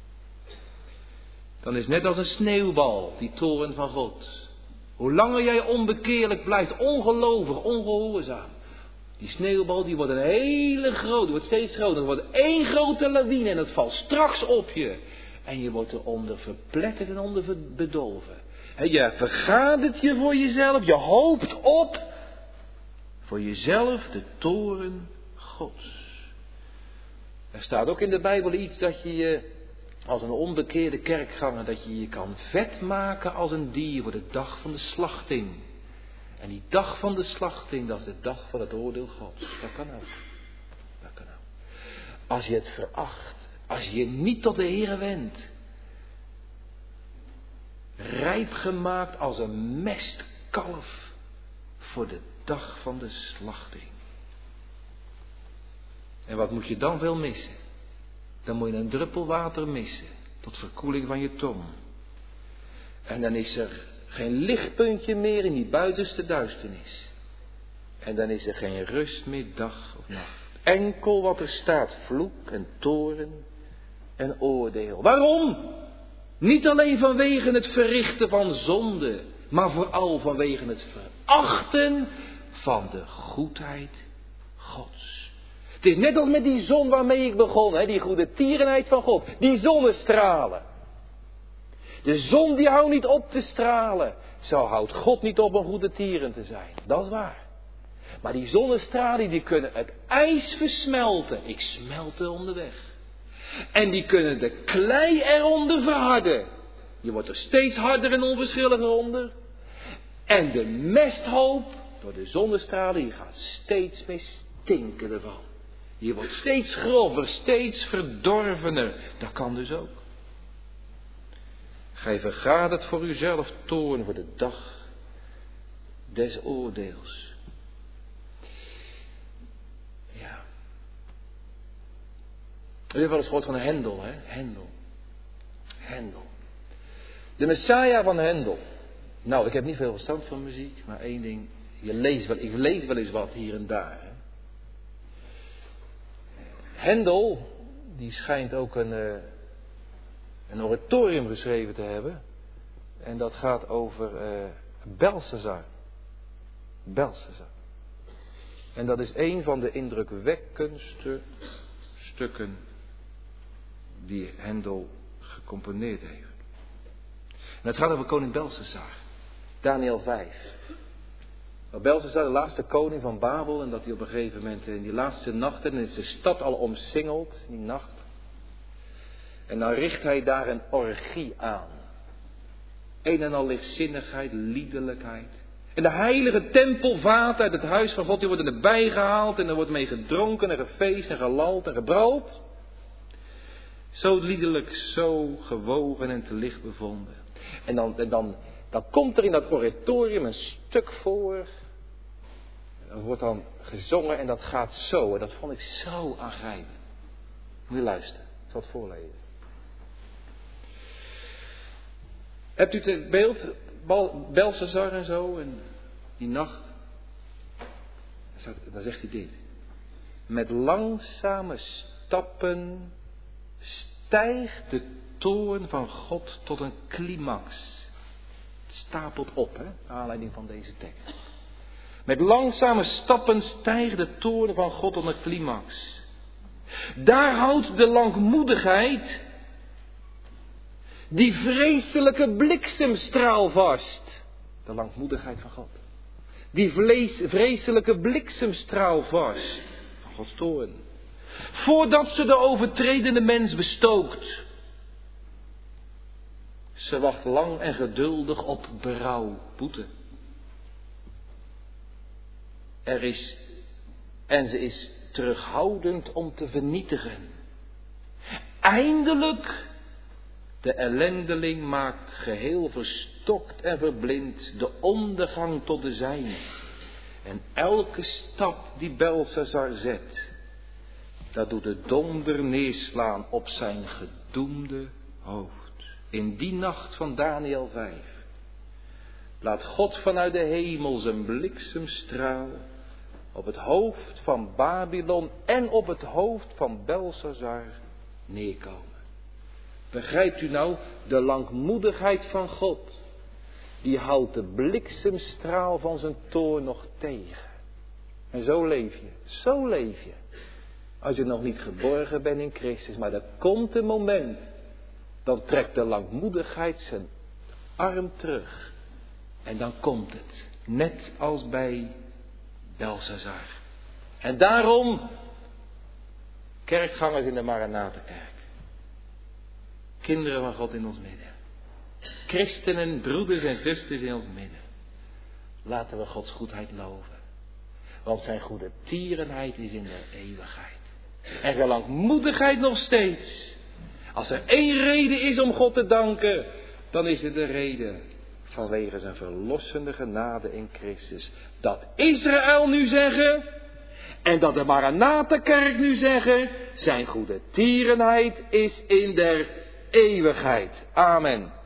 Dan is net als een sneeuwbal, die toren van God. Hoe langer jij onbekeerlijk blijft, ongelovig, ongehoorzaam. Die sneeuwbal die wordt een hele grote, die wordt steeds groter. Het wordt één grote lawine en het valt straks op je. En je wordt eronder verpletterd en onder bedolven. Je vergaat het je voor jezelf, je hoopt op voor jezelf de toren Gods. Er staat ook in de Bijbel iets dat je als een onbekeerde kerkganger, dat je je kan vet maken als een dier voor de dag van de slachting. En die dag van de slachting, dat is de dag van het oordeel Gods. Dat kan ook. Dat kan ook. Als je het veracht, als je je niet tot de Heere wendt, rijp gemaakt als een mestkalf voor de dag van de slachting. En wat moet je dan veel missen? Dan moet je een druppel water missen, tot verkoeling van je tong. En dan is er geen lichtpuntje meer in die buitenste duisternis. En dan is er geen rust meer dag of nacht. Enkel wat er staat, vloek en toren en oordeel. Waarom? Niet alleen vanwege het verrichten van zonde, maar vooral vanwege het verachten van de goedheid Gods. Het is net als met die zon waarmee ik begon, die goede tierenheid van God. Die zonnestralen. De zon die houdt niet op te stralen. Zo houdt God niet op een goede tieren te zijn. Dat is waar. Maar die zonnestralen die kunnen het ijs versmelten. Ik smelt er onderweg. En die kunnen de klei eronder verharden. Je wordt er steeds harder en onverschilliger onder. En de mesthoop door de zonnestralen die gaat steeds meer stinken ervan. Je wordt steeds grover, steeds verdorvener. Dat kan dus ook. Gij vergadert voor uzelf toorn voor de dag des oordeels. Ja. U heeft wel eens gehoord van Hendel, hè? Hendel. De Messiah van Hendel. Nou, ik heb niet veel verstand van muziek, maar één ding. Ik lees wel eens wat hier en daar. Hè? Hendel, die schijnt ook een oratorium geschreven te hebben. En dat gaat over Belshazzar. En dat is een van de indrukwekkendste stukken die Hendel gecomponeerd heeft. En het gaat over koning Belshazzar. Daniel 5. Belshazzar, de laatste koning van Babel. En dat hij op een gegeven moment in die laatste nachten, dan is de stad al omsingeld, die nacht. En dan richt hij daar een orgie aan. Een en al lichtzinnigheid, liederlijkheid. En de heilige tempelvaten uit het huis van God, die worden erbij gehaald. En er wordt mee gedronken en gefeest en gelald en gebrouwd. Zo liederlijk, zo gewogen en te licht bevonden. En dan komt er in dat oratorium een stuk voor. Dat wordt dan gezongen en dat gaat zo. En dat vond ik zo aangrijpend. Moet je luisteren, ik zal het voorlezen. Hebt u het beeld, Belshazzar en zo, en die nacht? Dan zegt hij dit. Met langzame stappen stijgt de toorn van God tot een climax. Het stapelt op, hè, naar aanleiding van deze tekst. Met langzame stappen stijgt de toorn van God tot een climax. Daar houdt de langmoedigheid die vreselijke bliksemstraal vast. De langmoedigheid van God. Die vreselijke bliksemstraal vast. Van Gods toorn. Voordat ze de overtredende mens bestookt. Ze wacht lang en geduldig op berouw, boete. Ze is terughoudend om te vernietigen. Eindelijk, de ellendeling maakt geheel verstokt en verblind de ondergang tot de zijne. En elke stap die Belshazzar zet, dat doet de donder neerslaan op zijn gedoemde hoofd. In die nacht van Daniel 5 laat God vanuit de hemel zijn bliksemstraal op het hoofd van Babylon en op het hoofd van Belshazzar neerkomen. Begrijpt u nou, de langmoedigheid van God, die houdt de bliksemstraal van zijn toorn nog tegen. En zo leef je. Als je nog niet geborgen bent in Christus, maar er komt een moment, dan trekt de langmoedigheid zijn arm terug. En dan komt het, net als bij Belshazzar. En daarom, kerkgangers in de Maranatenkerk, kinderen van God in ons midden, christenen, broeders en zusters in ons midden, laten we Gods goedheid loven. Want zijn goede tierenheid is in de eeuwigheid. En zijn langmoedigheid nog steeds. Als er één reden is om God te danken, dan is het de reden vanwege zijn verlossende genade in Christus. Dat Israël nu zeggen, en dat de Maranatenkerk nu zeggen, zijn goede tierenheid is in der eeuwigheid. Amen.